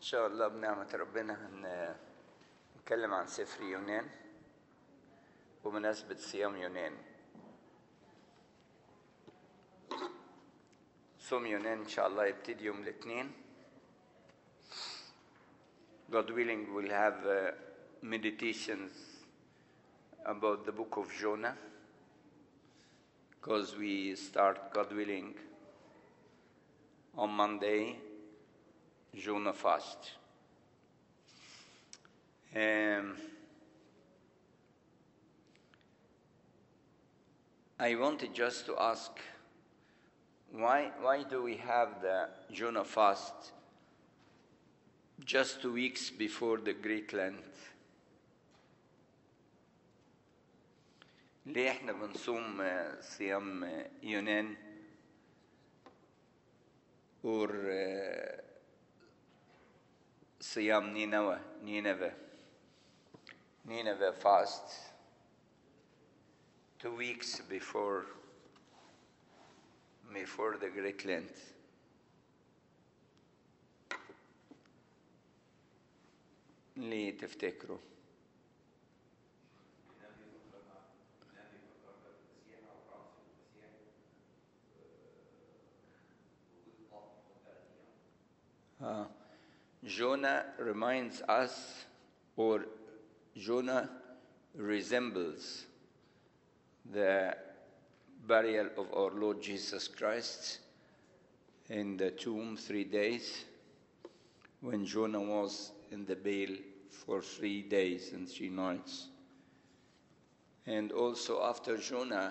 شاء الله بنعمة ربنا هنتكلم عن سفر يونان ومناسبة صيام يونان. صوم يونان إن شاء الله يبتدي يوم الاثنين. God willing, we'll have meditations about the book of Jonah, because we start, God willing, on Monday, Jonah fast. I wanted just to ask, why do we have the Jonah fast just 2 weeks before the Great Lent? ليه احنا بنصوم صيام يونان or صيام Nineveh fast 2 weeks before the Great Lent? ليه تفتكروا؟ Jonah reminds us, or Jonah resembles the burial of our Lord Jesus Christ in the tomb 3 days, when Jonah was in the bale for 3 days and 3 nights. And also after Jonah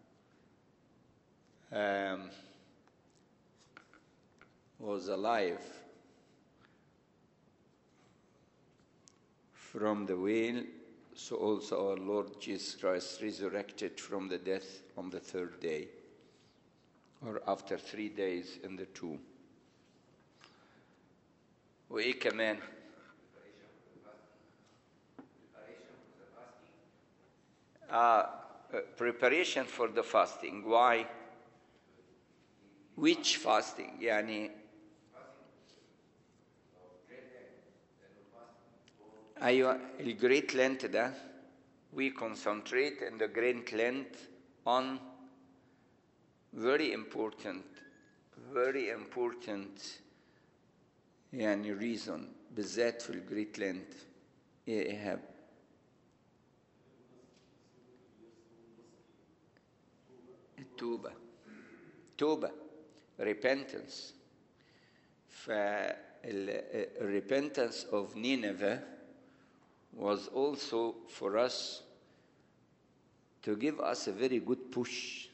was alive from the whale, so also our Lord Jesus Christ resurrected from the death on the 3rd day, or after 3 days in the tomb. وإيه كمان؟ Preparation for the fasting. Why? Which fasting? يعني أيوة الجريت لينت ده we concentrate in the Great Lent on very important يعني reason بالذات في الجريت لينت. إيه إيهاب؟ توبة repentance. repentance of Nineveh was also for us to give us a very good push.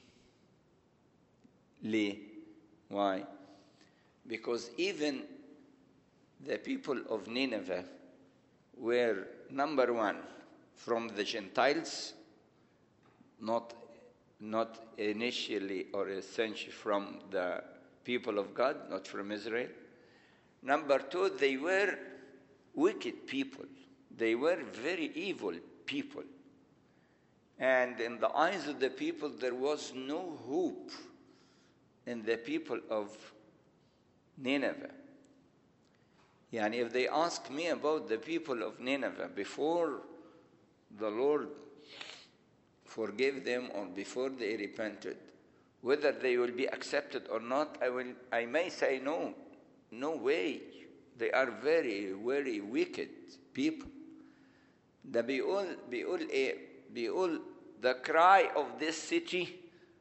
ليه? Why? Because even the people of Nineveh were, number one, from the Gentiles, not initially or essentially from the people of God, not from Israel. Number two, they were wicked people. They were very evil people. And in the eyes of the people, there was no hope in the people of Nineveh. Yani if they ask me about the people of Nineveh before the Lord forgave them or before they repented, whether they will be accepted or not, I may say no way. They are very, very wicked people. ده بيقول ايه؟ بيقول the cry of this city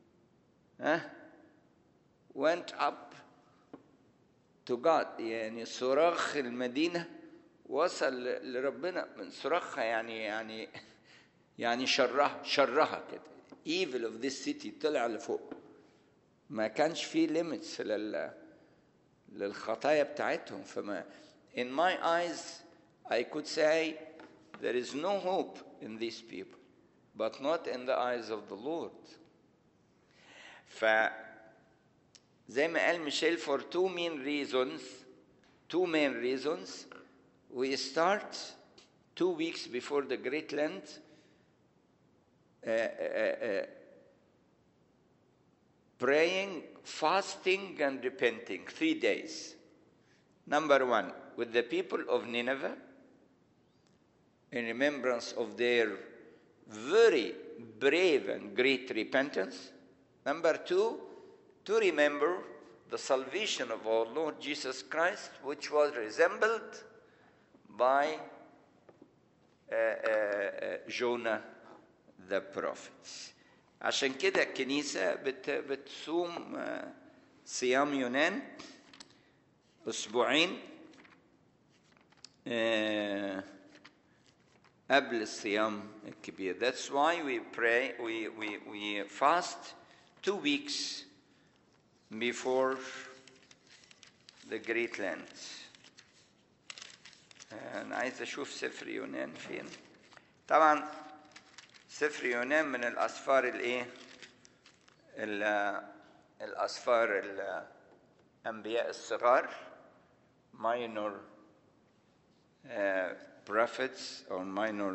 went up to God. يعني صراخ المدينة وصل لربنا من صراخها، يعني شرها كده. evil of this city طلع لفوق. ما كانش فيه limits للخطايا بتاعتهم. فما in my eyes I could say there is no hope in these people, but not in the eyes of the Lord. زي ما قال ميشيل, for two main reasons we start 2 weeks before the Great Lent praying, fasting, and repenting 3 days. Number one, with the people of Nineveh, in remembrance of their very brave and great repentance. Number two, to remember the salvation of our Lord Jesus Christ, which was resembled by Jonah the prophet. عشان كده الكنيسة بتصوم صيام يونان أسبوعين قبل الصيام الكبير. That's why we pray, we fast 2 weeks before the great Lent. أنا عايز أشوف سفر يونان فين. طبعا سفر يونان من الأسفار الأسفار الأنبياء الصغار, minor prophets or minor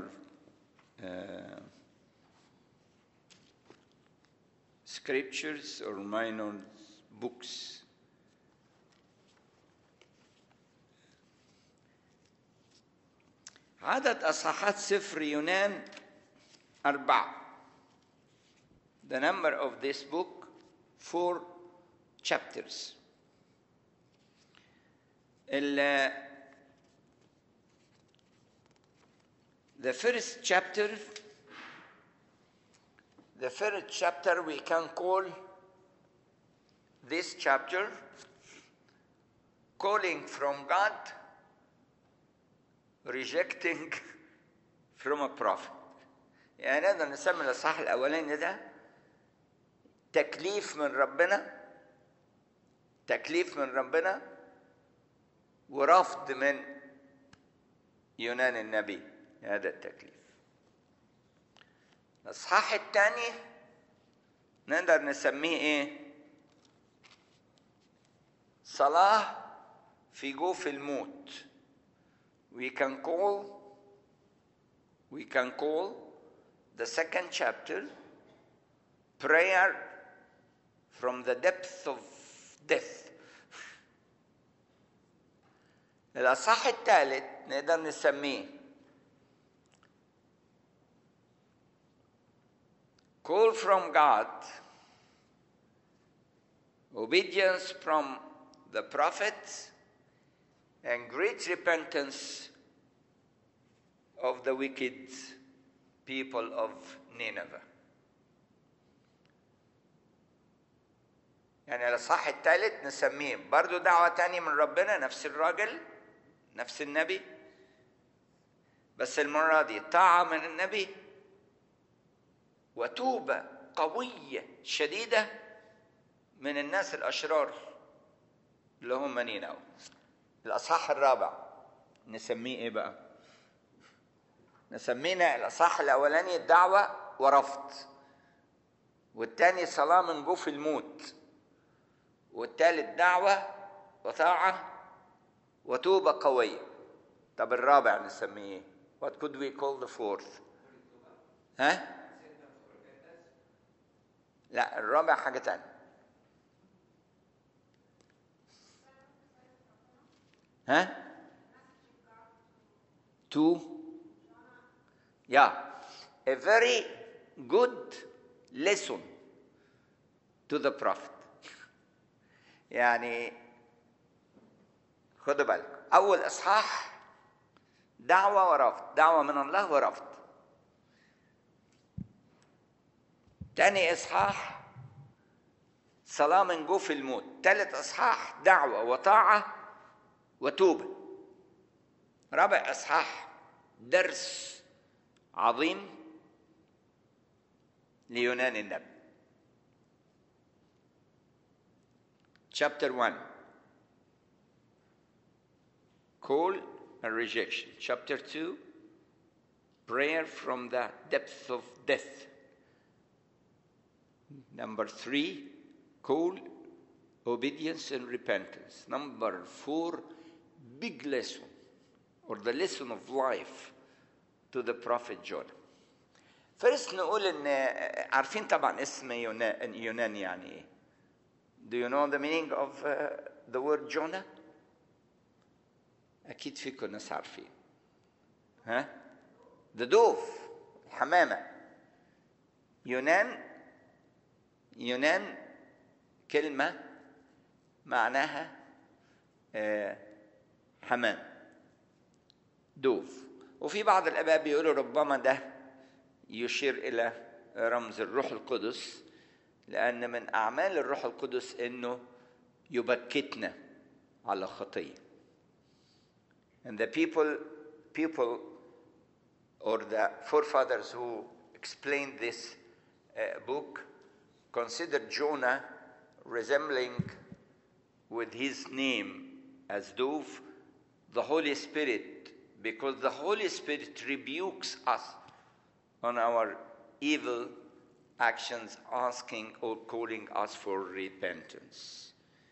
scriptures or minor books. عدد أصحاحات سفر يونان 4. The number of this book 4 chapters. The first chapter we can call this chapter calling from God, rejecting from a prophet. يعني نقدر نسمي الإصحاح الأولاني ده تكليف من ربنا ورفض من يونان النبي هذا التكليف. الإصحاح الثاني نقدر نسميه صلاة في جوف الموت. We can call the second chapter prayer from the depths of death. الأصحاح الثالث نقدر نسميه call from God, obedience from the prophets, and great repentance of the wicked people of Nineveh. يعني الإصحاح الثالث نسميه برضو دعوة تاني من ربنا، نفس الراجل نفس النبي، بس المرة دي طاعة من النبي وتوبة قوية شديدة من الناس الأشرار اللي هم نينوى. الأصحاح الرابع نسميه إيه بقى؟ نسمينا الأصحاح الأولاني دعوة ورفض، والتاني صلاة من جوف الموت، والتالت دعوة وطاعة وتوبة قوية. طب الرابع نسميه What could we call the fourth? ها؟ لا الرابع حاجة تانية. ها؟ A very good lesson to the prophet. يعني خدوا بالكم، أول إصحاح دعوة ورفض، دعوة من الله ورفض. تاني إصحاح صلاة من جوف الموت. تالت إصحاح دعوة وطاعة وتوبة. رابع إصحاح درس عظيم ليونان النبي. Chapter 1 call and rejection. Chapter 2 prayer from the depths of death. Number 3 call, obedience and repentance. Number 4 big lesson or the lesson of life to the prophet Jonah. First نقول إن عارفين طبعا اسم يونان يعني إيه. Do you know the meaning of the word Jonah? أكيد فيكم ناس عارفين. ها؟ دودوف، الحمامة. يونان كلمة معناها حمام، دوف. وفي بعض الآباء بيقولوا ربما ده يشير إلى رمز الروح القدس، لأن من أعمال الروح القدس إنه يبكتنا على خطية. And the people or the forefathers who explained this book considered Jonah resembling with his name as Dove the Holy Spirit, because the Holy Spirit rebukes us on our evil actions, asking or calling us for repentance.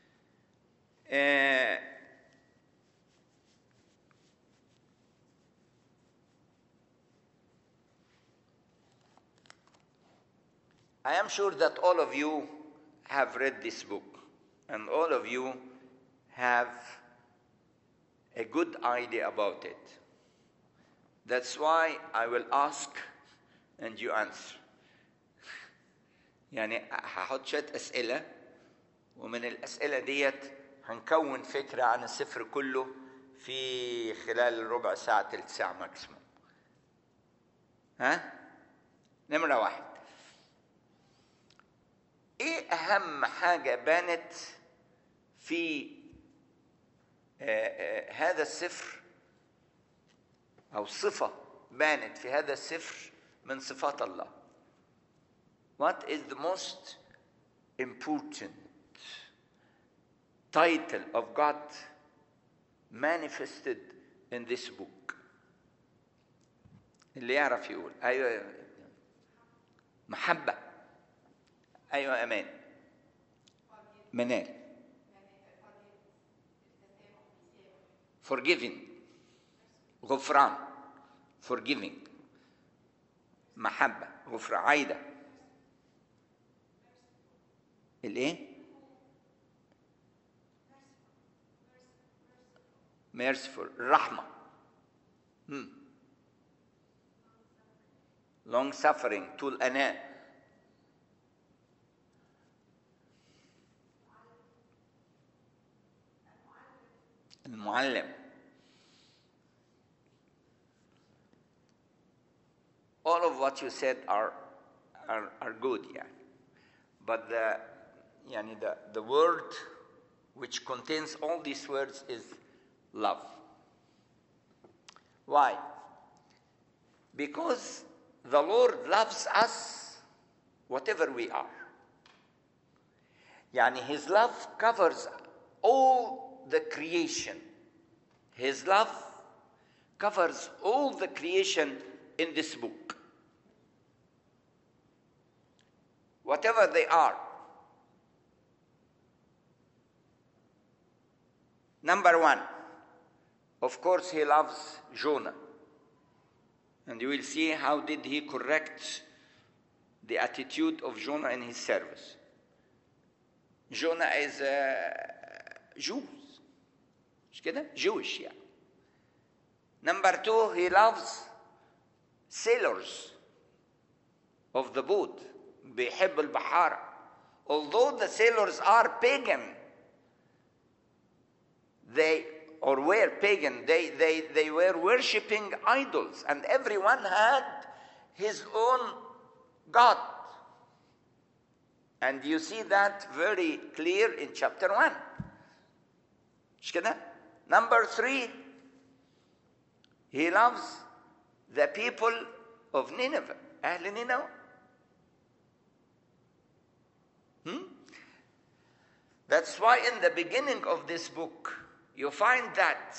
I am sure that all of you have read this book, and all of you have a good idea about it. That's why I will ask and you answer. يعني هحط شوية أسئلة، ومن الأسئلة ديت هنكون فكرة عن السفر كله في خلال ربع ساعة تلت ساعة ماكسيموم. ها؟ نمرة 1، ايه اهم حاجة بانت في هذا السفر، او صفة بانت في هذا السفر من صفات الله؟ What is the most important title of God manifested in this book? اللي يعرف يقول. ايوه، محبة. ايوه، امان. منال. forgiving، غفران. forgiving، محبة، غفران. عايدة. الايه؟ merciful، الرحمة. long suffering، طول أناة. المعلم. All of what you said are good, يعني. But the word which contains all these words is love. Why? Because the Lord loves us whatever we are. يعني His love covers all the creation. His love covers all the creation in this book. Whatever they are. Number 1, of course, He loves Jonah. And you will see how did He correct the attitude of Jonah in His service. Jonah is Jews. مش كده؟ Jewish, yeah. Number 2, He loves sailors of the boat. بيحب البحارة. Although the sailors are pagan, they were worshipping idols, and everyone had his own god. And you see that very clear in chapter 1. مش كده؟ Number 3, He loves the people of Nineveh. أهل نينوى. That's why in the beginning of this book you find that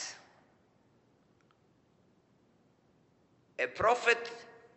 a prophet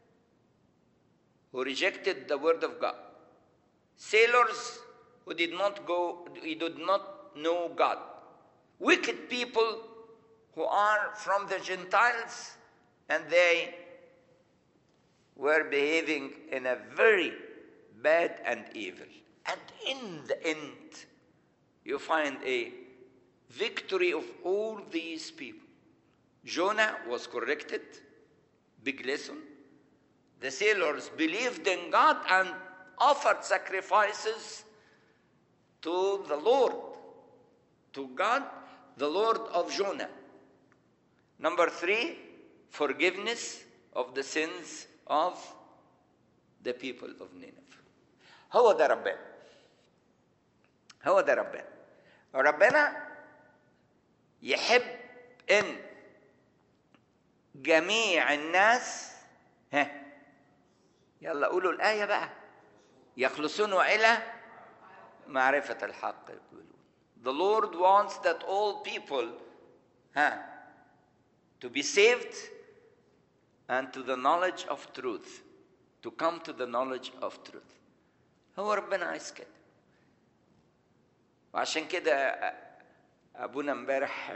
who rejected the word of God, sailors who did not know God, wicked people who are from the Gentiles, and they were behaving in a very bad and evil. And in the end, you find a victory of all these people. Jonah was corrected. Big lesson. The sailors believed in God and offered sacrifices to the Lord, to God, the Lord of Jonah. Number 3, forgiveness of the sins of the people of Nineveh. هو ده ربنا. هو ده ربنا. ربنا يحب ان جميع الناس يلا قولوا الآية بقى يخلصون إلى معرفة الحق يقولون. The Lord wants that all people to be saved and to the knowledge of truth, to come to the knowledge of truth. هو ربنا عايز كده. وعشان كده أبونا امبارح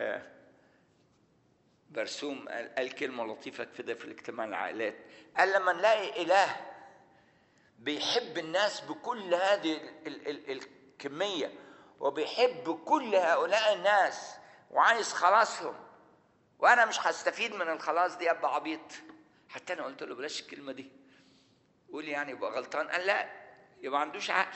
برسوم قال كلمة لطيفة كده في الاجتماع العائلات. قال لما نلاقي إله بيحب الناس بكل هذه الكمية وبيحب كل هؤلاء الناس وعايز خلاصهم وأنا مش هستفيد من الخلاص دي أبقى عبيط. حتى أنا قلت له بلاش الكلمة دي. قول يعني يبقى غلطان. قال لا، يبقى ما عندوش عقل.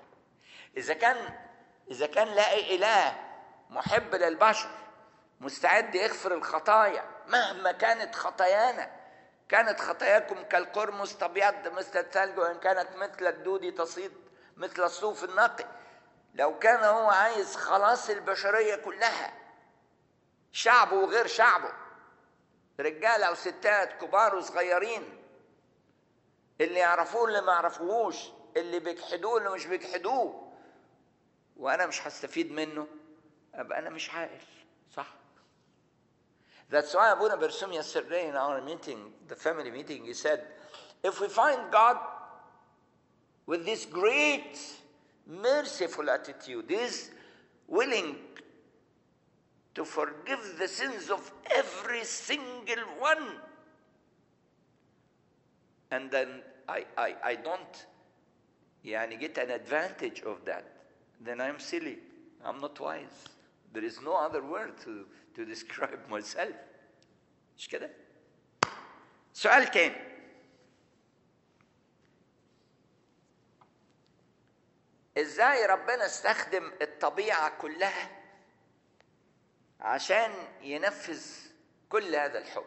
إذا كان لاقي إله محب للبشر مستعد يغفر الخطايا مهما كانت خطايانا. كانت خطاياكم كالقرمز تبيض مثل الثلج وإن كانت مثل الدود تصيد مثل الصوف النقي. لو كان هو عايز خلاص البشرية كلها، شعبه وغير شعبه، رجالة وستات، كبار وصغيرين، اللي يعرفوه اللي ما يعرفوهوش، اللي بيجحدوه اللي مش بيجحدوه، وأنا مش هستفيد منه، أبقى أنا مش عاقل. صح؟ That's why Abuna Bersum yesterday in our meeting, the family meeting, he said, if we find God with this great merciful attitude, he is willing to forgive the sins of every single one, and then I don't get an advantage of that, then I'm silly, I'm not wise. There is no other word to describe myself. مش كده؟ سؤال تاني. ازاي ربنا استخدم الطبيعة كلها عشان ينفذ كل هذا الحب؟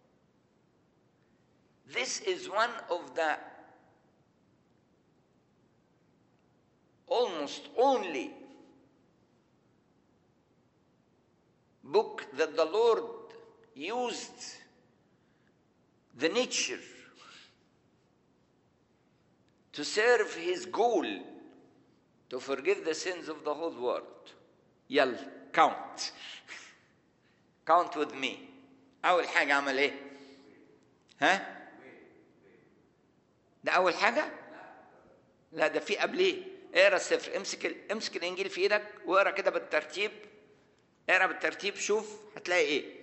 This is one of the almost only book that the Lord used the nature to serve his goal to forgive the sins of the whole world. يلا count. count with me. أول حاجة عمل إيه؟ ده أول حاجة؟ لا، ده في قبليه. اقرا السفر. امسك الإنجيل في إيدك واقرا كده بالترتيب. اقرا بالترتيب، شوف هتلاقي إيه.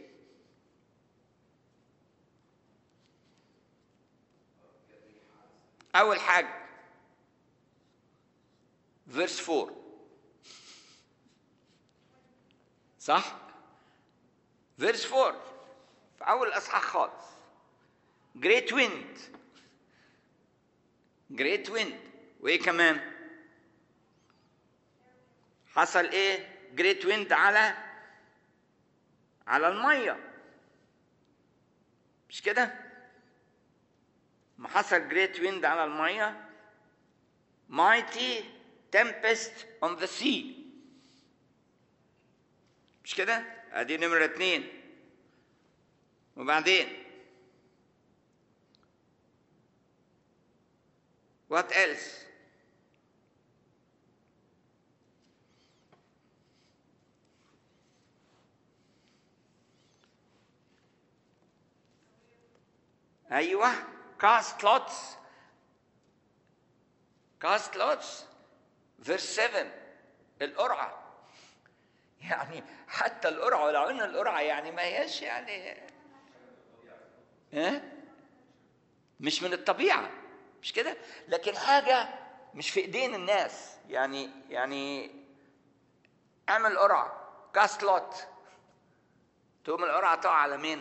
أول حاجة verse 4 صح؟ verse 4 في أول أصحاح خالص. great wind وإيه كمان؟ حصل إيه؟ great wind على المية، مش كده؟ ما حصل great wind على المية، mighty tempest on the sea، مش كده؟ ادي نمرة 2. وبعدين what else؟ ايوه cast lots verse 7 القرعة. يعني حتى القرعة، ولو ان القرعة يعني ما هياش يعني مش من الطبيعة، مش كده؟ لكن حاجة مش في ايدين الناس. يعني اعمل قرعة cast lot تقوم القرعة تقع على مين؟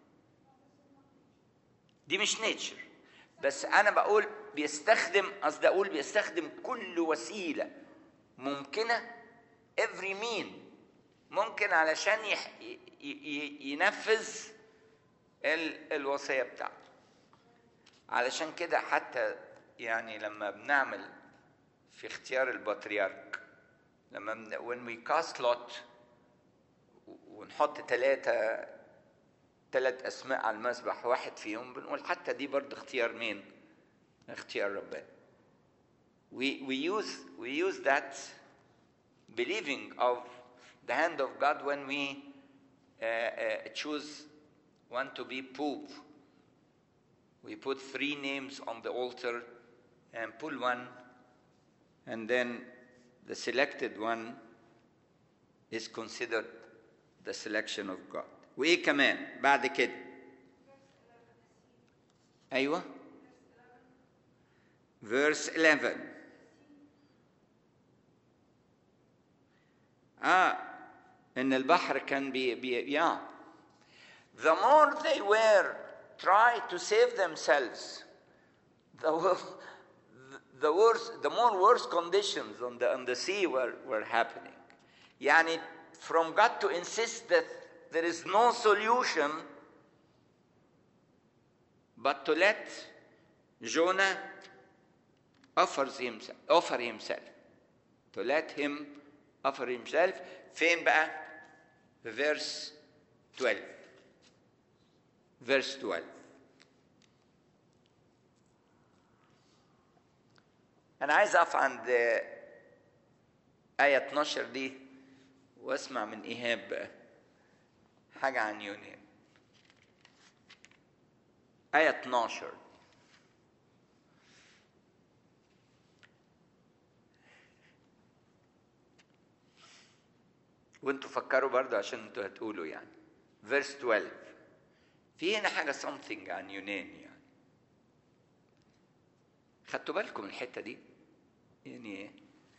دي مش نيتشر، بس أنا بقول بيستخدم كل وسيلة ممكنة، every mean ممكن علشان ينفذ الوصية بتاعته. علشان كده حتى يعني لما بنعمل في اختيار البطريرك، لما when we cast lot ونحط ثلاث أسماء على المسبح، واحد فيهم بنقول حتى دي برضه اختيار مين؟ اختيار ربنا. we use that believing of the hand of God when we choose one to be Pope. We put 3 names on the altar and pull one, and then the selected one is considered the selection of God. وإيه كمان بعد كده؟ أيوة verse 11. إن البحر كان the more they were trying to save themselves, the more worse conditions on the sea were happening. يعني from God to insist that there is no solution but to let Jonah offer himself. To let him offer himself. فين بقى؟ verse 12. verse 12. أنا عايز أقف عند آية 12 دي وأسمع من إيهاب بقى حاجة عن يونان. آية 12. وانتوا فكروا برضو عشان انتوا هتقولوا يعني. verse 12. في هنا حاجة something عن يونان يعني. خدتوا بالكم من الحتة دي؟ يعني ايه؟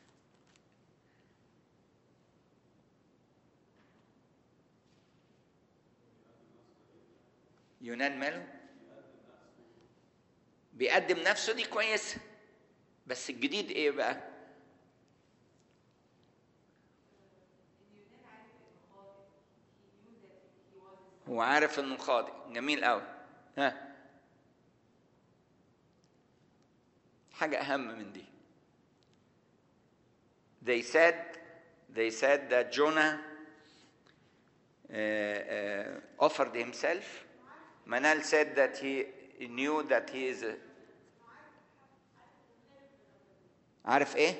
يونان ماله؟ بيقدم نفسه، دي كويسة. بس الجديد ايه بقى؟ هو عارف انه خاطئ. جميل قوي. ها، حاجة أهم من دي. They said that Jonah offered himself. Manal said that he knew that he is عارف ايه؟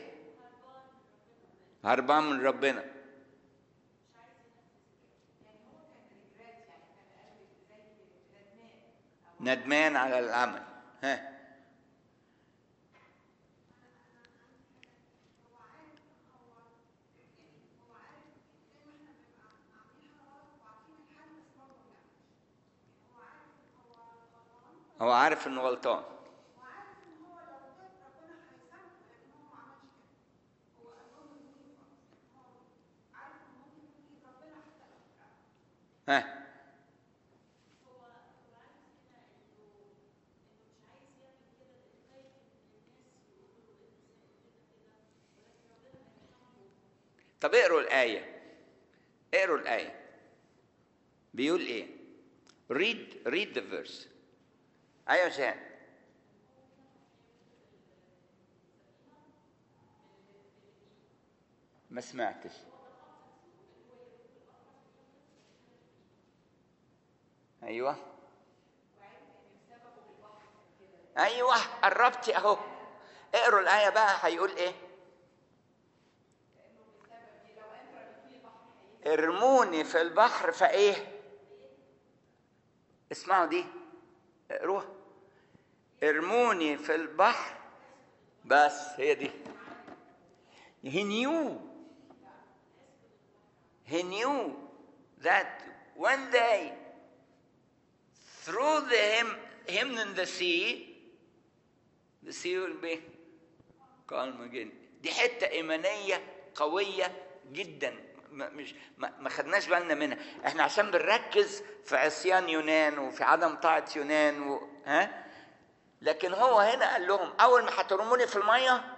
هربان من ربنا. ندمان على العمل. ها، هو عارف انه غلطان. ها، طب اقروا الآية بيقول ايه؟ read the verse. ايوه جان. ما سمعتش. ايوه قربتي اهو. اقروا الآية بقى هيقول ايه؟ ارموني في البحر فايه؟ اسمعوا دي، اقروها. ارموني في البحر. بس هي دي. He knew that when they threw him in the sea will be calm again. دي حتة إيمانية قوية جدا ما خدناش بالنا منها. احنا عشان بنركز في عصيان يونان وفي عدم طاعة يونان لكن هو هنا قال لهم اول ما هترموني في الميه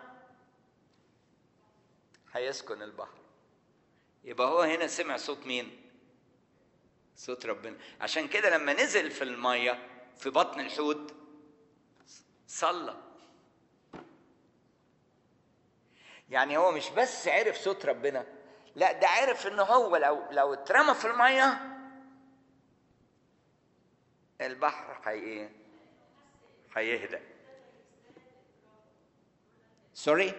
هيسكن البحر. يبقى هو هنا سمع صوت مين؟ صوت ربنا. عشان كده لما نزل في الميه في بطن الحوت صلى. يعني هو مش بس عرف صوت ربنا، لا ده عرف ان هو لو اترمى في الميه البحر هيهدى. سوري؟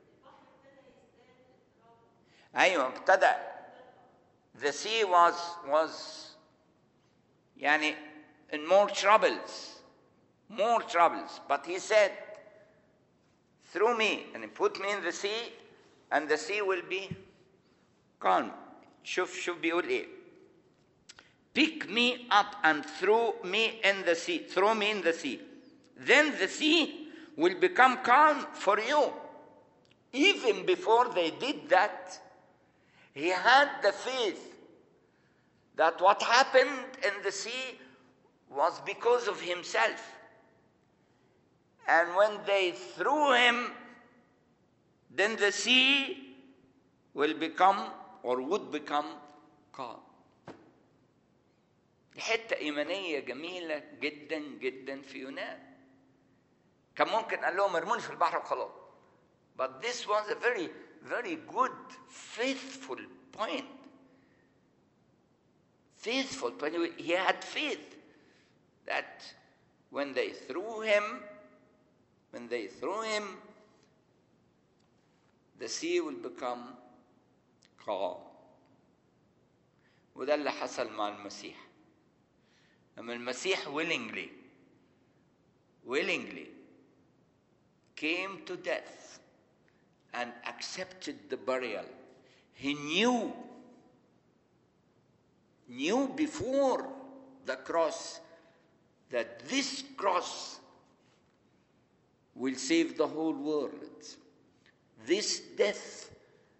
ايوه ابتدى. The sea was يعني in more troubles, but he said through me, and put me in the sea and the sea will be calm. شوف بيقول ايه. Pick me up and throw me in the sea. Then the sea will become calm for you. Even before they did that, he had the faith that what happened in the sea was because of himself. And when they threw him, then the sea will become or would become calm. حتة إيمانية جميلة جدا جدا في يونان. كان ممكن قال لهم ارموني في البحر وخلاص. But this was a very, very good, faithful point. Faithful point. He had faith that when they threw him, the sea will become calm. وده اللي حصل مع المسيح. أما المسيح willingly came to death and accepted the burial. He knew before the cross that this cross will save the whole world. This death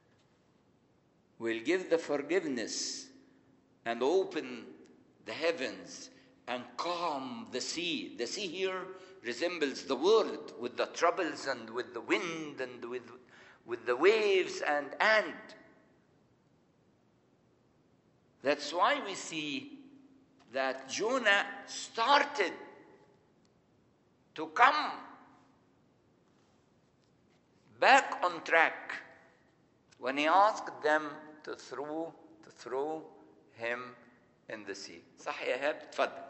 will give the forgiveness and open the heavens and calm the sea. The sea here resembles the world with the troubles and with the wind and with the waves and that's why we see that Jonah started to come back on track when he asked them to throw him in the sea. صح يا إيهاب؟ اتفضل.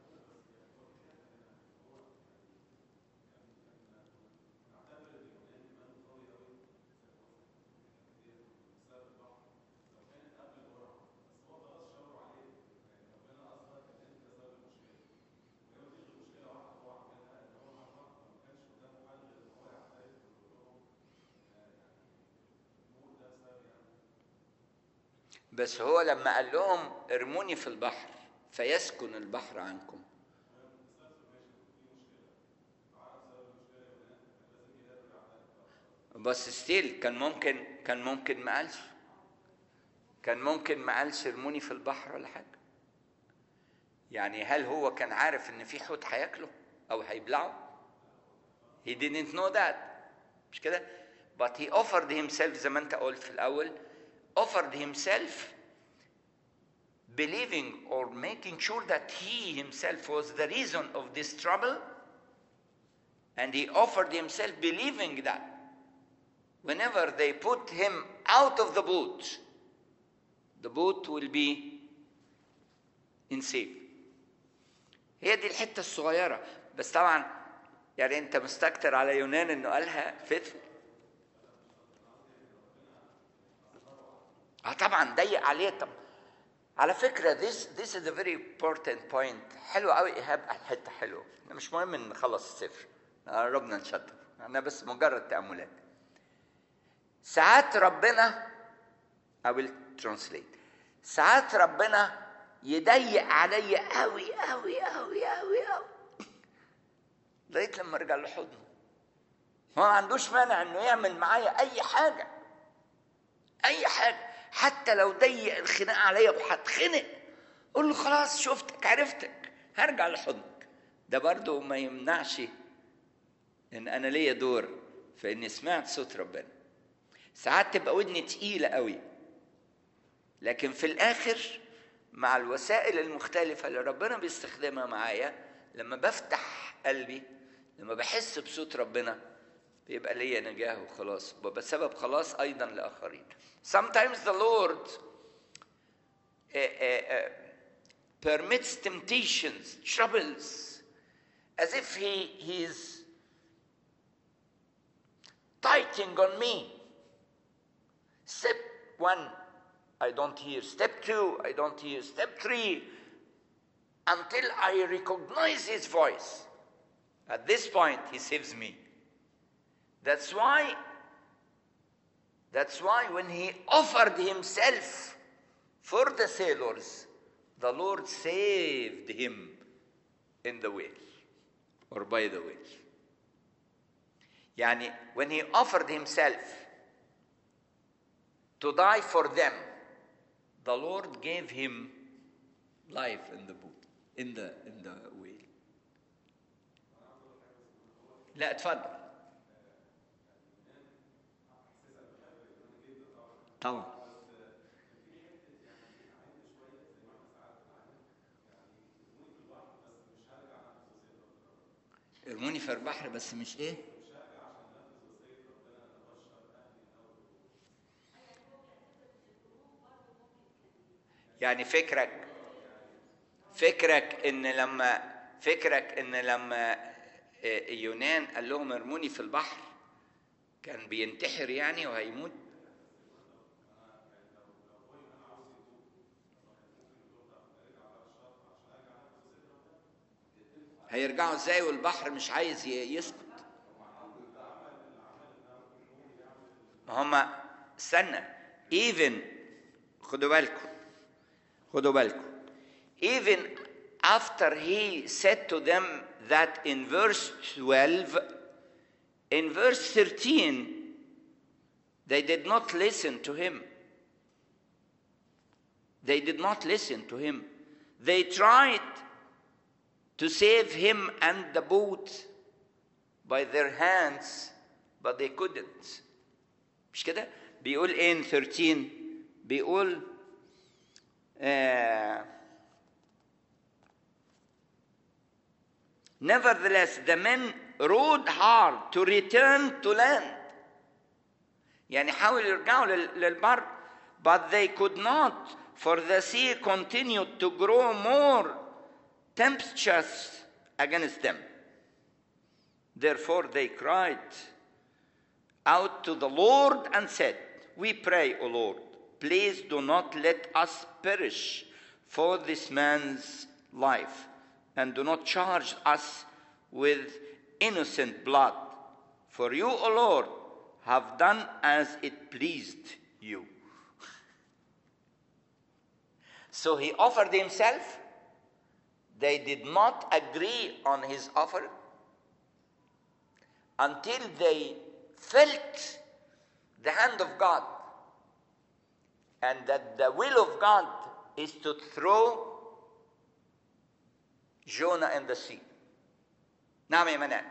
بس هو لما قال لهم ارموني في البحر فيسكن البحر عنكم، بس ستيل كان ممكن ما قالش، ارموني في البحر ولا حاجه. يعني هل هو كان عارف ان في حوت هياكله او هيبلعه؟ he didn't know that، مش كده؟ but he offered himself زي ما انت قلت في الاول، offered himself believing or making sure that he himself was the reason of this trouble, and he offered himself believing that whenever they put him out of the boat will be in safe. هي دي الحتة الصغيرة، بس طبعا يعني انت مستكتر على يونان انه قالها faithful. طبعا ضيق عليه. طب على فكرة this is a very important point. حلو قوي إيهاب، الحتة حلوة. مش مهم ان نخلص السفر، قربنا نشطب، انا بس مجرد تأملات. ساعات ربنا I will translate. ساعات ربنا يضيق عليا قوي قوي قوي قوي قوي لغايه لما ارجع لحضنه. ما عندوش مانع انه يعمل معايا اي حاجه، حتى لو ضيق الخناق عليا وهتخنق، قول له خلاص شفتك عرفتك هرجع لحضنك. ده برضو ما يمنعش ان انا ليا دور في اني سمعت صوت ربنا. ساعات تبقى ودني تقيلة قوي، لكن في الاخر مع الوسائل المختلفة اللي ربنا بيستخدمها معايا، لما بفتح قلبي، لما بحس بصوت ربنا، بيبقى ليا نجاة وخلاص، وببقى سبب خلاص أيضا لآخرين. Sometimes the Lord permits temptations, troubles, as if He is tightening on me. Step 1, I don't hear. Step 2, I don't hear. Step 3, until I recognize His voice. At this point, He saves me. That's why when He offered Himself for the sailors, the Lord saved him in the whale or by the whale. Yani, when He offered Himself to die for them, the Lord gave him life in the boat, in the whale. لا اتفضل. طبعا. ارموني في البحر بس مش ايه؟ يعني فكرك ان لما يونان قال لهم ارموني في البحر كان بينتحر يعني وهيموت؟ هيرجعوا ازاي والبحر مش عايز يسكت؟ هما استنى، even خدوا بالكم even after he said to them that in verse 12, in verse 13 they did not listen to him. They did not listen to him. They tried to save him and the boat by their hands, but they couldn't. مش كده؟ بيقول in 13 بيقول nevertheless the men rowed hard to return to land. يعني حاولوا يرجعوا للبر, but they could not, for the sea continued to grow more tempestuous against them. Therefore they cried out to the Lord and said, we pray, O Lord, please do not let us perish for this man's life, and do not charge us with innocent blood. For you, O Lord, have done as it pleased you. So he offered himself. They did not agree on his offer until they felt the hand of God, and that the will of God is to throw Jonah in the sea. نعم يا منال.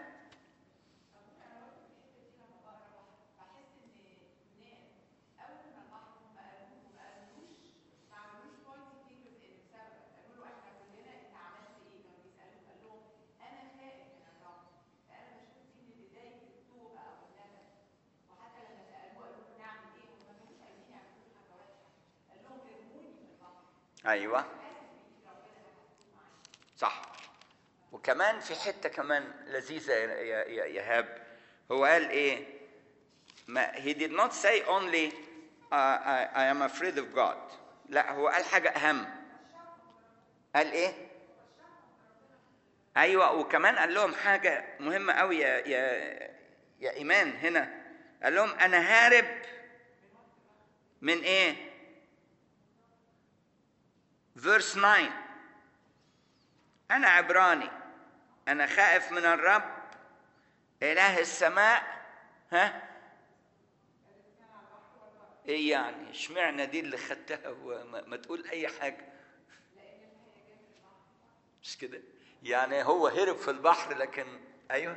ايوه صح. وكمان في حته كمان لذيذه يا يهاب، هو قال ايه؟ he did not say only I am afraid of God. لا، هو قال حاجه اهم. قال ايه؟ ايوه، وكمان قال لهم حاجه مهمه قوي يا ايمان. هنا قال لهم انا هارب من ايه؟ verse 9 أنا عبراني، أنا خائف من الرب إله السماء ايه يعني اشمعنى دي اللي خدتها وما تقول اي حاجه؟ مش كده يعني هو هرب في البحر لكن ايوه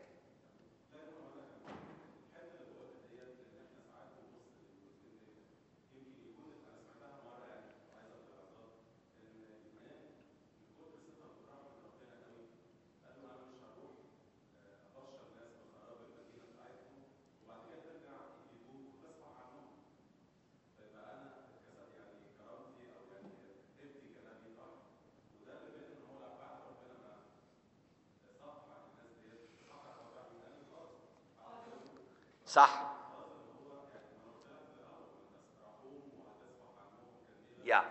صح. Yeah.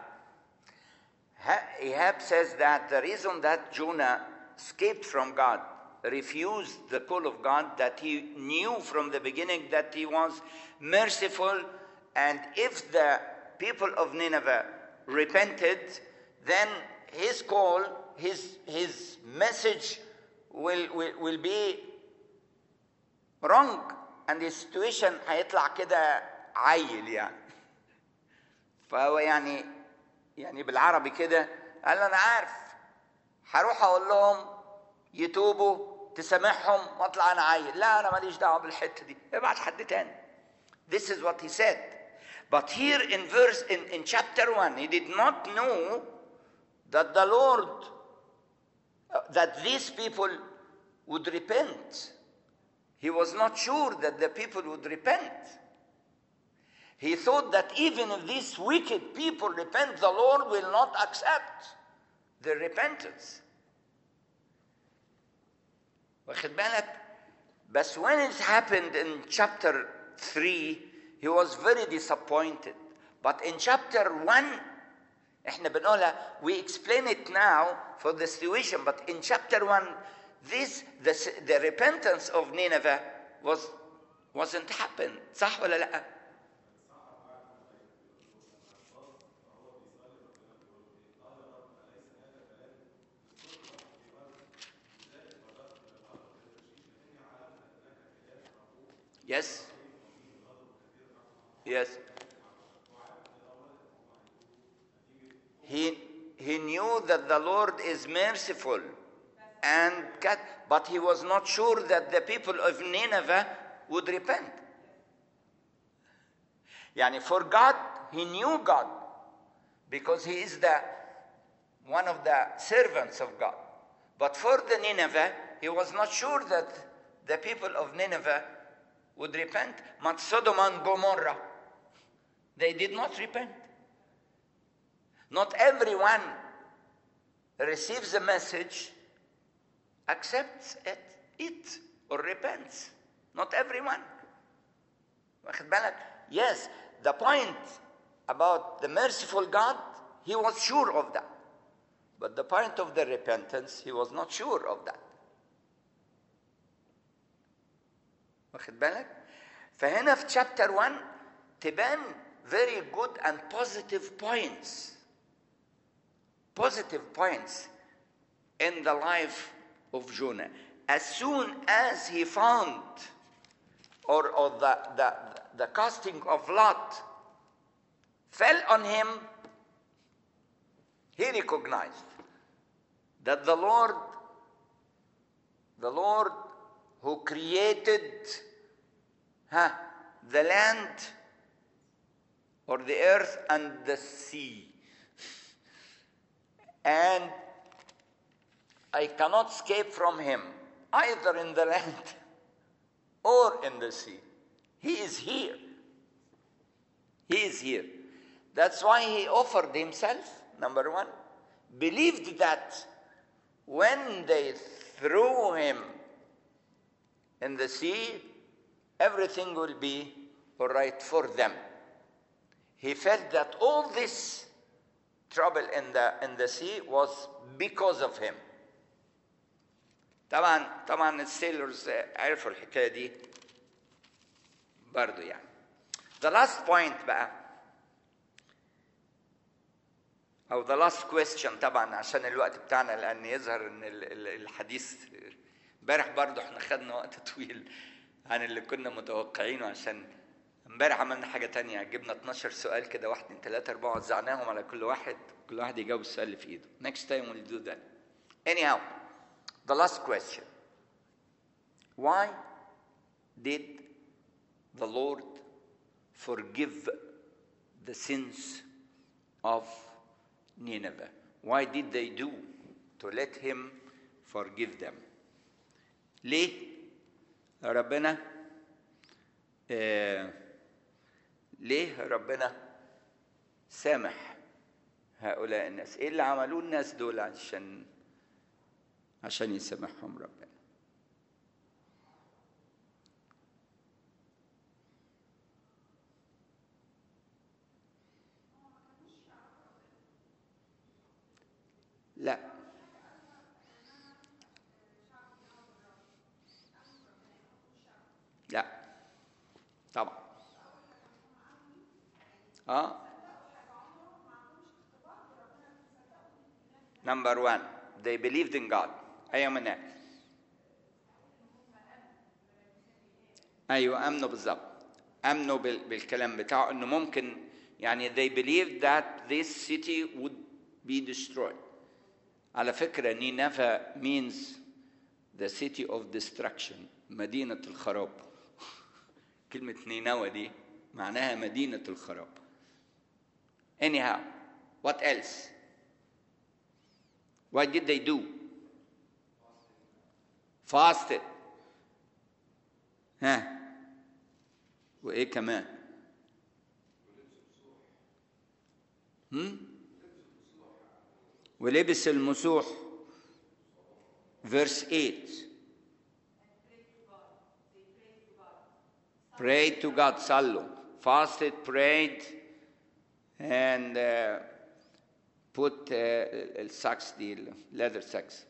Ahab says that the reason that Jonah escaped from God, refused the call of God, that he knew from the beginning that he was merciful, and if the people of Nineveh repented, then his call, his message will be wrong, and the situation هيطلع كده عيل يعني. فهو يعني بالعربي كده قال له انا عارف هروح اقول لهم يتوبوا تسامحهم واطلع انا عيل. لا انا ماليش دعوه بالحته دي، ابعت حد تاني. This is what he said. But here in chapter 1 he did not know that the Lord that these people would repent. He was not sure that the people would repent. He thought that even if these wicked people repent, the Lord will not accept their repentance. واخد بالك؟ But when it happened in chapter 3, he was very disappointed. But in chapter 1, احنا بنقولها, we explain it now for the situation, but in chapter 1, the repentance of Nineveh wasn't happened. صح ولا لا؟ Yes. Yes. He knew that the Lord is merciful, but he was not sure that the people of Nineveh would repent. Yani for God, he knew God because he is one of the servants of God. But for the Nineveh, he was not sure that the people of Nineveh would repent. But Sodom and Gomorrah, they did not repent. Not everyone receives the message, accepts it or repents. Not everyone. Yes, the point about the merciful God, he was sure of that. But the point of the repentance, he was not sure of that. واخد بالك؟ فهنا في chapter 1 تبان very good and positive points in the life of Jonah. As soon as he found or the casting of Lot fell on him, he recognized that the Lord who created the land or the earth and the sea, and I cannot escape from him either in the land or in the sea. He is here. He is here. That's why he offered himself, number one, believed that when they threw him in the sea, everything will be all right for them. He felt that all this trouble in the sea was because of him. طبعا السيلرز عرفوا الحكايه دي برضو يعني. The last point بقى او the last question طبعا عشان الوقت بتاعنا، لان يظهر ان الحديث امبارح برضو احنا خدنا وقت طويل عن اللي كنا متوقعينه، عشان امبارح عملنا حاجة تانية، جبنا 12 سؤال كده، 1 2 3 4 وزعناهم على كل واحد يجاوب السؤال اللي في ايده. Next time we'll do that. Anyhow, the last question. Why did the Lord forgive the sins of Nineveh? Why did they do to let him forgive them? ليه ربنا ليه ربنا سامح هؤلاء الناس؟ ايه اللي عملوه الناس دول عشان يسامحهم ربنا؟ لا طبعا. Number 1, they believed in God. ايوه امنوا بالظبط، امنوا بالكلام بتاعه انه ممكن، يعني they believed that this city would be destroyed. على فكرة نينوى means the city of destruction، مدينة الخراب. كلمة نينوى دي معناها مدينة الخراب. Anyhow, what else? What did they do? Fasted. وإيه كمان؟ ولبس المسوح. Verse 8. Prayed to God. صلوا. Fasted, prayed, and put الساكس دي leather sacks.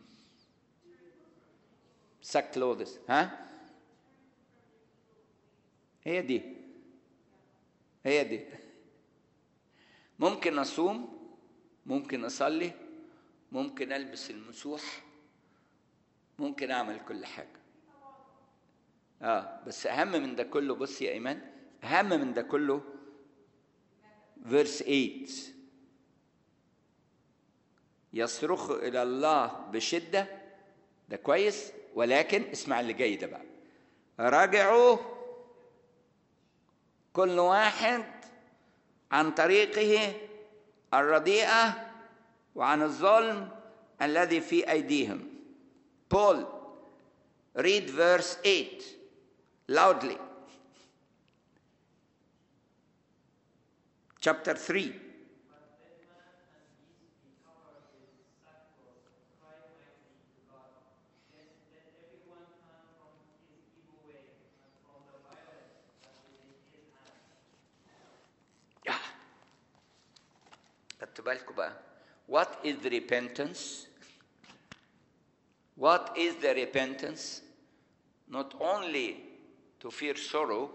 sack clothes. هي دي. ممكن أصوم، ممكن أصلي، ممكن ألبس المسوح، ممكن أعمل كل حاجة. بس أهم من ده كله، بص يا إيمان، أهم من ده كله verse 8. يصرخ إلى الله بشدة، ده كويس، ولكن اسمع اللي جاي ده بقى. راجعوا كل واحد عن طريقه الرديئة وعن الظلم الذي في أيديهم. Paul, read verse 8 loudly. Chapter 3. بالكم بقى. What is the repentance? What is the repentance? Not only to fear sorrow,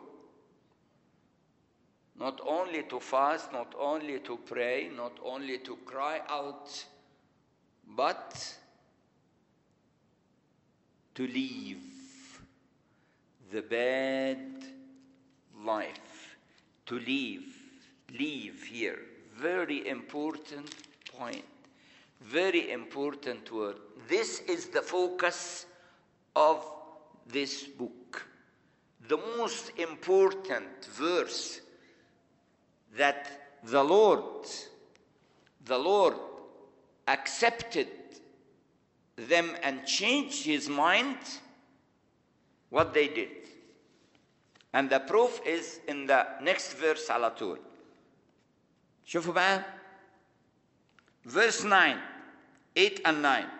not only to fast, not only to pray, not only to cry out, but to leave the bad life. To leave here. Very important point. Very important word. This is the focus of this book. The most important verse that the Lord accepted them and changed his mind, what they did. And the proof is in the next verse على طول. شوفوا بقى verse 9, 8 and 9.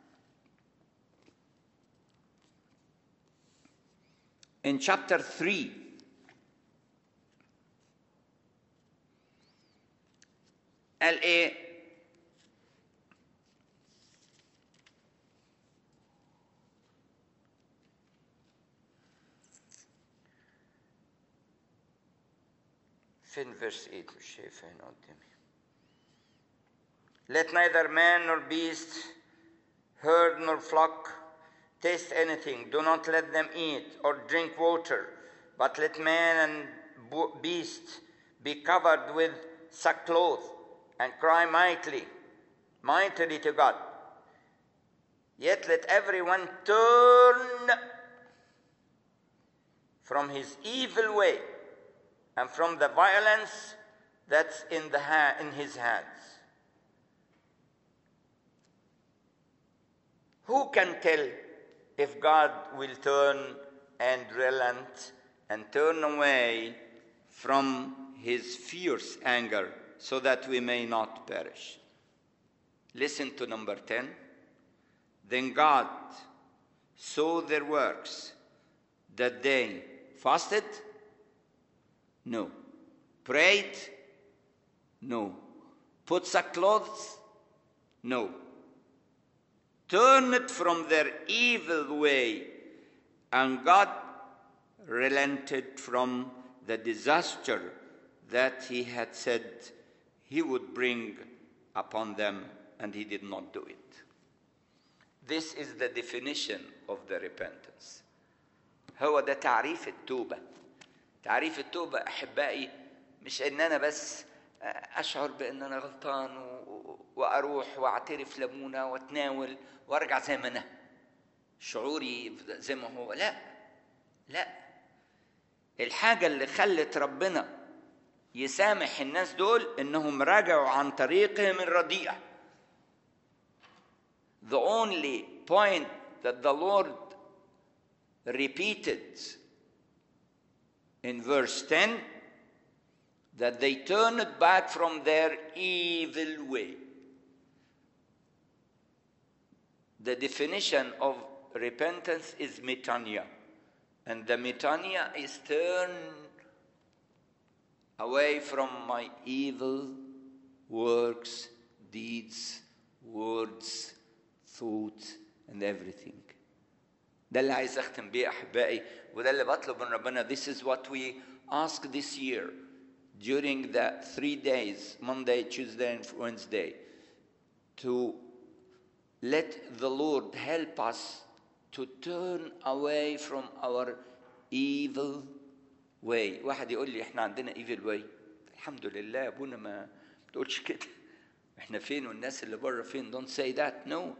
In chapter 3, قال ايه؟ فين verse 8 مش شايفه هنا قدامي. Let neither man nor beast, herd nor flock taste anything. Do not let them eat or drink water, but let man and beast be covered with sackcloth and cry mightily to God. Yet let everyone turn from his evil way and from the violence that's in his hands. Who can tell if God will turn and relent and turn away from his fierce anger so that we may not perish? Listen to number 10. Then God saw their works, that they fasted? No. Prayed? No. Put sackcloth? No. Turned from their evil way, and God relented from the disaster that he had said he would bring upon them, and he did not do it. This is the definition of the repentance. هو ده تعريف التوبة. تعريف التوبة أحبائي مش إن أنا بس أشعر بأن أنا غلطان وأروح وأعترف لأبونا وأتناول وأرجع زي ما أنا. شعوري زي ما هو. لا. الحاجة اللي خلت ربنا يسامح الناس دول إنهم رجعوا عن طريقهم الرديئة. The only point that the Lord repeated in verse 10, that they turned back from their evil way. The definition of repentance is metanoia, and the metanoia is turn away from my evil works, deeds, words, thoughts, and everything. ده اللي عايز اختم بيه احبائي وده اللي بطلب من ربنا. This is what we ask this year during the 3 days, Monday, Tuesday, and Wednesday, to let the Lord help us to turn away from our evil way. واحد يقول لي احنا عندنا evil way. الحمد لله يا ابونا ما تقولش كده. احنا فين والناس اللي بره فين؟ Don't say that. No,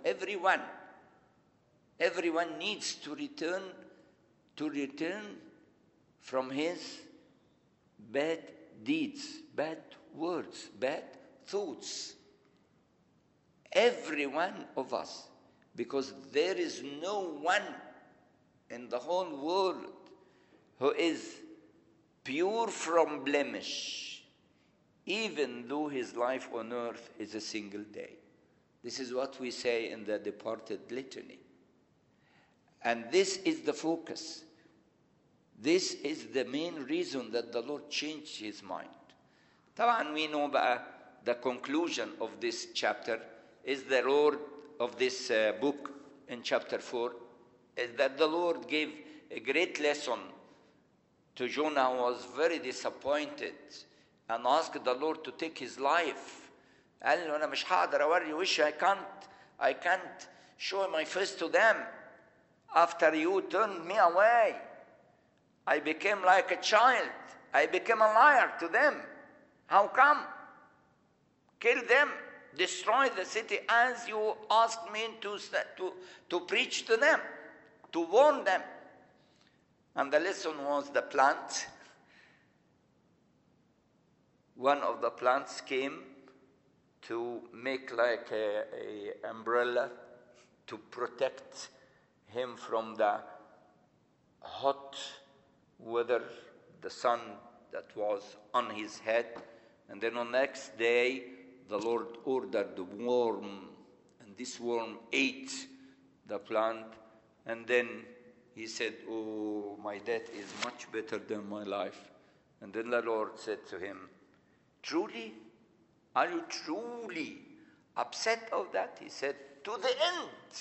everyone needs to return from his bad deeds, bad words, bad thoughts. Every one of us, because there is no one in the whole world who is pure from blemish, even though his life on earth is a single day. This is what we say in the departed litany. And this is the focus. This is the main reason that the Lord changed his mind. طبعا we know بقى the conclusion of this chapter is the Lord of this book in chapter 4 is that the Lord gave a great lesson to Jonah, who was very disappointed and asked the Lord to take his life. قال له أنا مش هقدر أوري وشي. I can't show my face to them after you turned me away. I became like a child. I became a liar to them. How come? Kill them, destroy the city as you asked me to preach to them, to warn them. And the lesson was the plant. One of the plants came to make like a umbrella to protect him from the hot weather, the sun that was on his head. And then on the next day, the Lord ordered the worm, and this worm ate the plant. And then he said, oh, my death is much better than my life. And then the Lord said to him, truly? Are you truly upset of that? He said, to the end.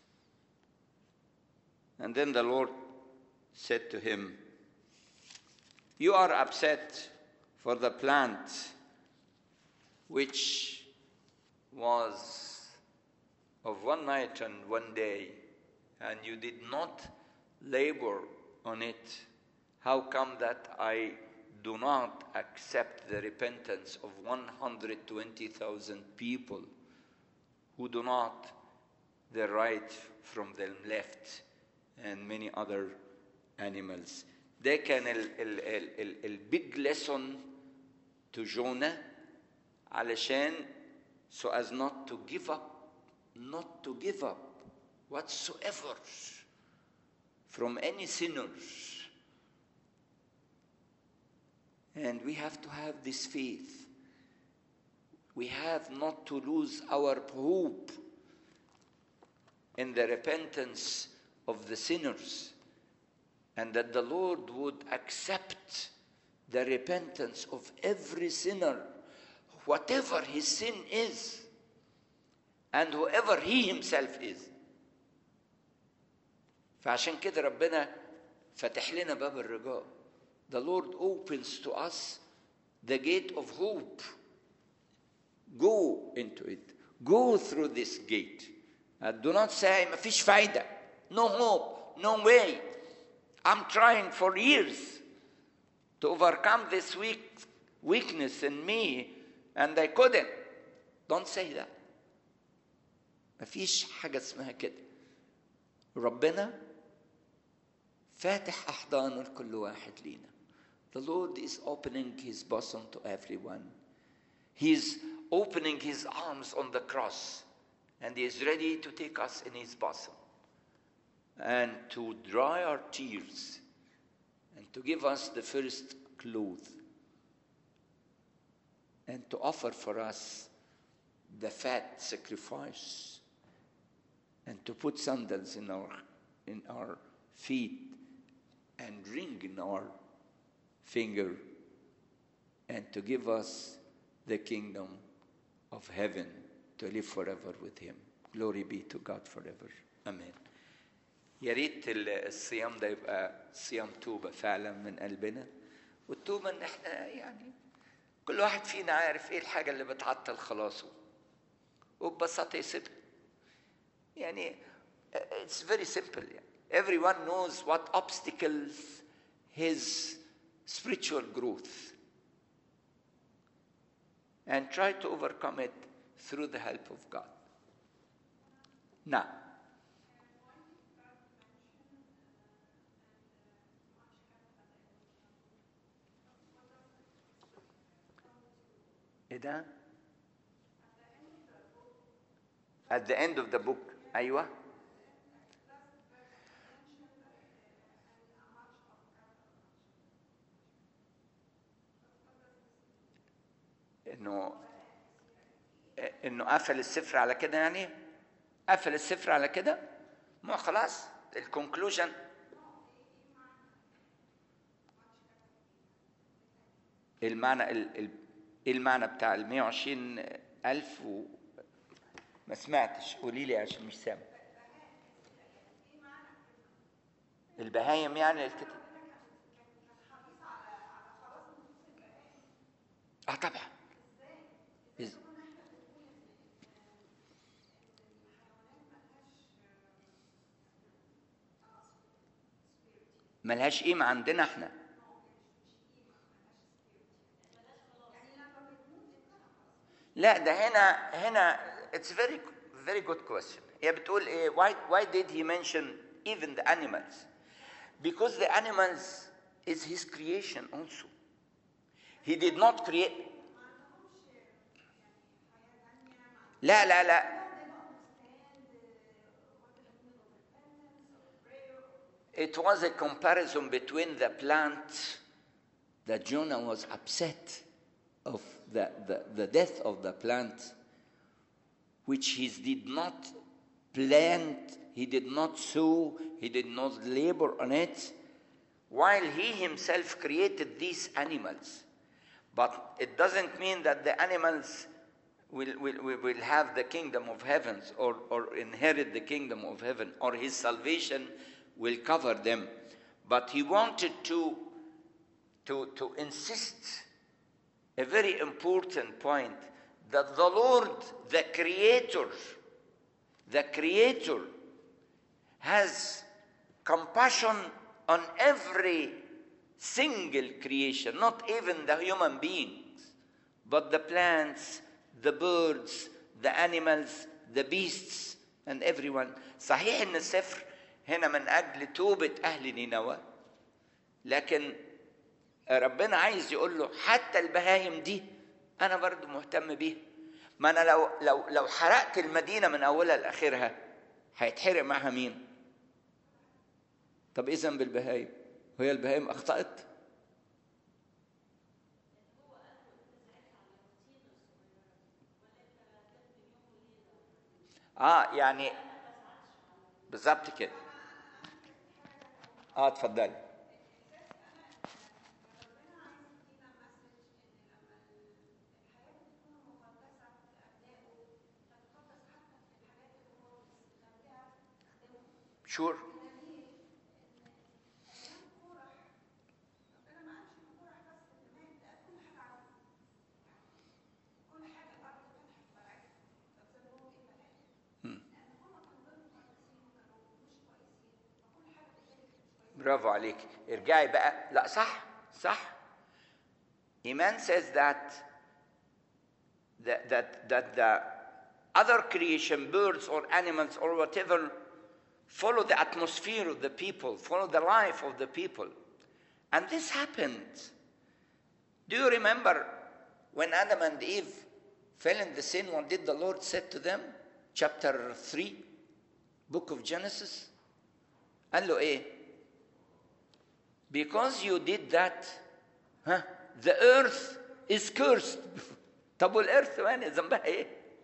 And then the Lord said to him, you are upset for the plant which was of one night and one day, and you did not labor on it. How come that I do not accept the repentance of 120,000 people who do not the right from the left and many other animals. ده كان البيج lesson to Jonah علشان so as not to give up whatsoever from any sinners. And we have to have this faith. We have not to lose our hope in the repentance of the sinners, and that the Lord would accept the repentance of every sinner, whatever his sin is, and whoever he himself is. فعشان كده ربنا فتح لنا باب الرجاء. The Lord opens to us the gate of hope. Go into it. Go through this gate. Do not say, ما فيش فايدة. No hope. No way. I'm trying for years to overcome this weakness in me and I couldn't. Don't say that. ما فيش حاجة اسمها كده. ربنا فاتح أحضانه لكل واحد لينا. The Lord is opening his bosom to everyone. He is opening his arms on the cross, and he is ready to take us in his bosom and to dry our tears and to give us the first clothes and to offer for us the fat sacrifice and to put sandals in our feet and ring in our finger and to give us the kingdom of heaven to live forever with him. Glory be to God forever. Amen. يا ريت الصيام ده يبقى صيام توبة فعلا من قلبنا. والتوبة ان احنا يعني كل واحد فينا عارف ايه الحاجة اللي بتعطل خلاصه. وببساطة يسيبها. يعني it's very simple. يعني. Everyone knows what obstacles his spiritual growth. And try to overcome it through the help of God. Now, at the end of the book, أيوة. إنه قفل السفر على كده يعني قفل السفر على كده ما خلاص الكونكلوجن المعنى بتاع 120,000 ما سمعتش قولي لي عشان مش سامع. البهايم يعني الكتاب طبعا ملهاش قيمة عندنا احنا. لا ده هنا it's very good question. هي بتقول ايه why did he mention even the animals? Because the animals is his creation also. He did not create. لا it was a comparison between the plant that Jonah was upset of the death of the plant, which he did not plant, he did not sow, he did not labor on it, while he himself created these animals. But it doesn't mean that the animals will have the kingdom of heavens or inherit the kingdom of heaven, or his salvation will cover them. But he wanted to insist a very important point, that the Lord, the Creator has compassion on every single creation, not even the human beings, but the plants, the birds, the animals, the beasts, and everyone. صحيح ان السفر هنا من اجل توبة اهل نينوى، لكن ربنا عايز يقول له حتى البهايم دي انا برضو مهتم بيها. ما انا لو حرقت المدينة من اولها لاخرها هيتحرق معها مين؟ طب ايه ذنب البهايم؟ وهي البهايم اخطأت؟ يعني بالظبط كده. اتفضلي. شور. برافو عليك. ارجعي بقى. لا صح صح. إيمان says that the other creation, birds or animals or whatever, follow the atmosphere of the people, follow the life of the people. And this happened. Do you remember when Adam and Eve fell in the sin? What did the Lord say to them? Chapter 3, book of Genesis. قال له ايه؟ Because you did that, the earth is cursed. طب والارث يعني ذنبها ايه؟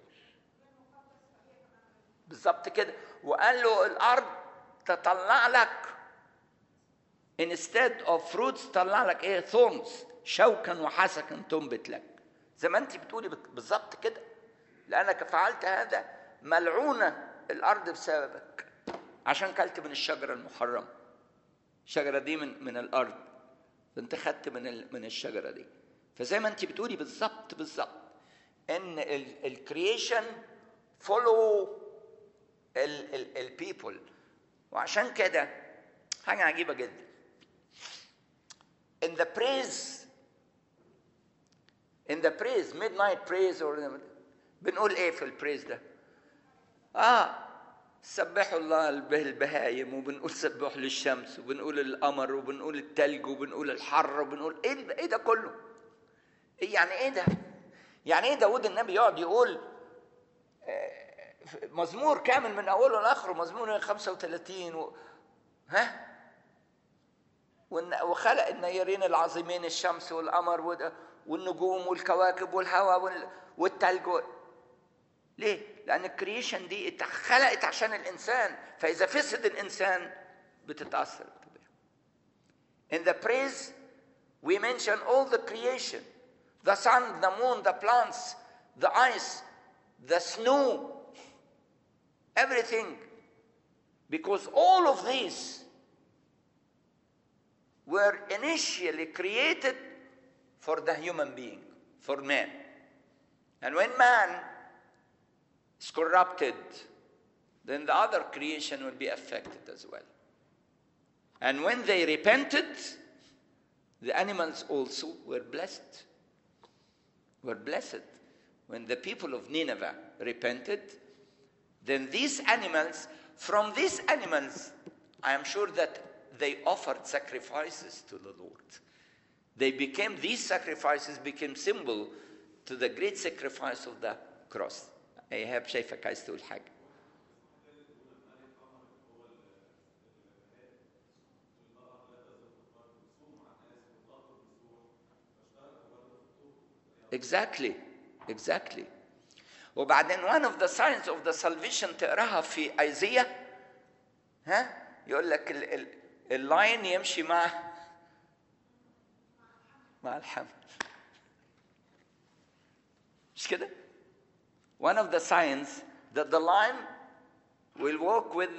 بالظبط كده. وقال له الارض تطلع لك instead of fruits تطلع لك ايه؟ thorns، شوكا وحسكا تنبت لك. زي ما انت بتقولي بالظبط كده. لانك فعلت هذا ملعونة الارض بسببك، عشان كلت من الشجرة المحرمة. الشجرة دي من الارض، فانت خدت من الشجرة دي. فزي ما انت بتقولي بالظبط ان الكرييشن فولو البيبل. وعشان كده حاجة عجيبة جدا. in the praise midnight praise بنقول ايه في البريز ده؟ سبحوا الله البهايم، وبنقول سبحوا للشمس، وبنقول القمر، وبنقول التلج، وبنقول الحر، وبنقول ايه ده كله؟ يعني ايه ده؟ يعني ايه داود النبي يقعد يقول مزمور كامل من اوله لاخره، مزمور 35 وخلق النيرين العظيمين، الشمس والقمر والنجوم والكواكب والهواء والتلج ليه؟ لأن الكرييشن دي اتخلقت عشان الإنسان، فإذا فسد الإنسان بتتأثر الطبيعة. In the praise we mention all the creation, the sun, the moon, the plants, the ice, the snow, everything, because all of these were initially created for the human being, for man. And when man is corrupted, then the other creation will be affected as well. And when they repented, the animals also were blessed. Were blessed. When the people of Nineveh repented, then these animals, from these animals, I am sure that they offered sacrifices to the Lord. These sacrifices became symbol to the great sacrifice of the cross. إيهاب شايفك عايز تقول حاجة. Exactly. وبعدين one of the signs of the salvation تقراها في ايزيا، يقول لك اللاين يمشي مع الحمل، مش كده؟ One of the signs that the lion will walk with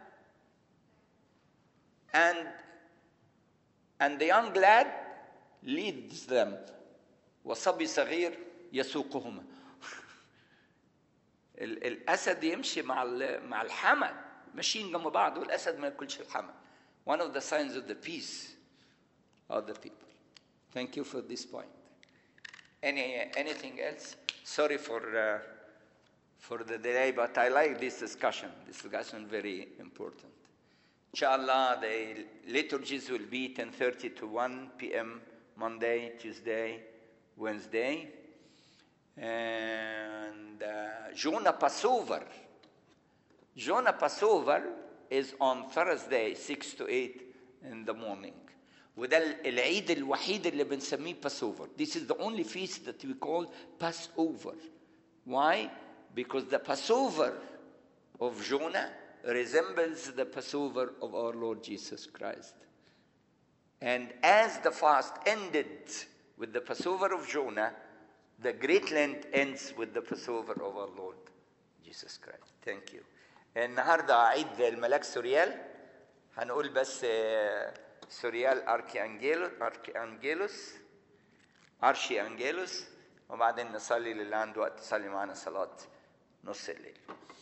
and the young lad leads them وصبي صغير يسوقهما. الأسد يمشي مع الحمل، ماشيين جنب بعض، والأسد ما ياكلش الحمل. One of the signs of the peace other people. Thank you for this point. Anything else? Sorry for the delay, but I like this discussion. This discussion very important. Inshallah, the liturgies will be 10:30 to 1 p.m. Monday, Tuesday, Wednesday. And Jonah Passover. Jonah Passover is on Thursday, 6 to 8 in the morning. وده العيد الوحيد اللي بنسميه Passover. This is the only feast that we call Passover. Why? Because the Passover of Jonah resembles the Passover of our Lord Jesus Christ. And as the fast ended with the Passover of Jonah, the Great Lent ends with the Passover of our Lord Jesus Christ. Thank you. النهارده عيد الملاك سوريال. هنقول بس سوريال أرشي أنجيلوس وبعدين نصلي للي عنده وقت يصلي معنا صلاة نص الليل.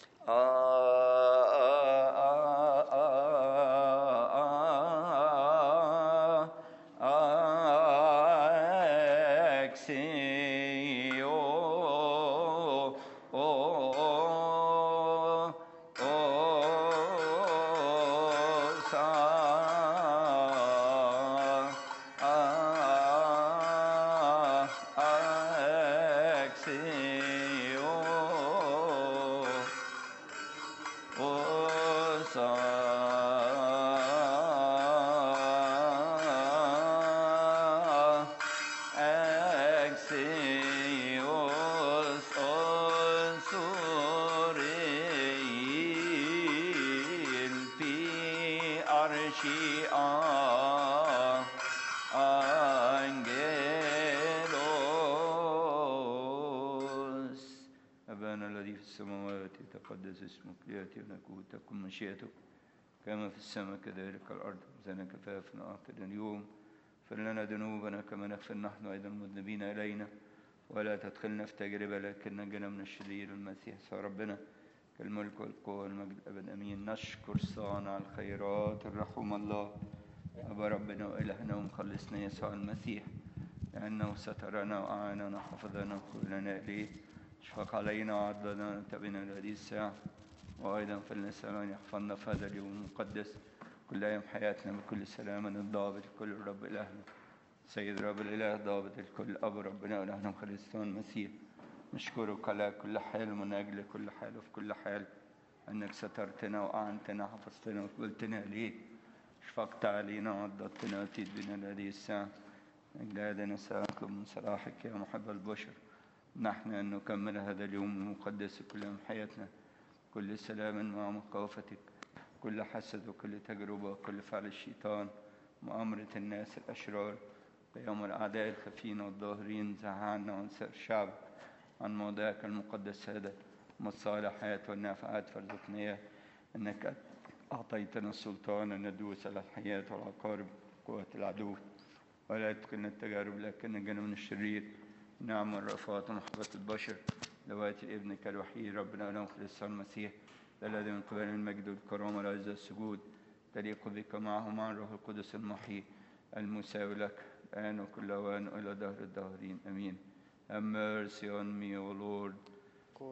تقدس اسمك ليأتي ملكوتك ومشيئتك كما في السماء كذلك الأرض. خبزنا كفافنا أعطنا اليوم، اغفر لنا ذنوبنا كما نغفر نحن أيضا المذنبين إلينا، ولا تدخلنا في تجربة لكن نجنا من الشرير. المسيح صار ربنا كالملك والقوة والمجد الأبد آمين. نشكر صانع الخيرات الرحوم الله أبا ربنا وإلهنا ومخلصنا يسوع المسيح، لأنه سترنا وأعاننا وحفظنا وقبلنا إليه. اشفق علينا وعضدنا وتبنا لهذه الساعة، وأيضا فلنسأل يحفظنا في هذا اليوم المقدس كل أيام حياتنا بكل سلام الضابط الكل الرب إلهنا سيد رب الإله ضابط الكل أب ربنا وإلهنا مخلصنا المسيح. نشكرك على كل حال ومن أجل كل حال وفي كل حال أنك سترتنا وأعنتنا وحفظتنا وقبلتنا إليك. اشفقت علينا وعضدتنا وأتيت بنا لهذه الساعة. من هذا نسألك من صلاحك يا محب البشر، نحن أن نكمل هذا اليوم المقدس كل يوم حياتنا كل سلام مع مخافتك، كل حسد وكل تجربة وكل فعل الشيطان، مؤامرة الناس الأشرار، قيام الأعداء الخفين والظاهرين. زعلنا عن سائر الشعب عن موضعك المقدس هذا مصالح حياة والنافعات فارزقنا أنك أعطيتنا السلطان أن ندوس على الحياة والعقارب قوة العدو، ولا تدخلنا التجارب لكن نجنا من الشرير. نعم الرأفات ومحبة البشر لواتي ابنك الوحيد ربنا ونخلص يسوع المسيح الذي من قبل المجد والكرامة والعزة والسجود تليق بك معه مع الروح القدس المحيي المساوي لك الآن وكل أوان وإلى دهر الداهرين آمين. Have mercy on me, O Lord.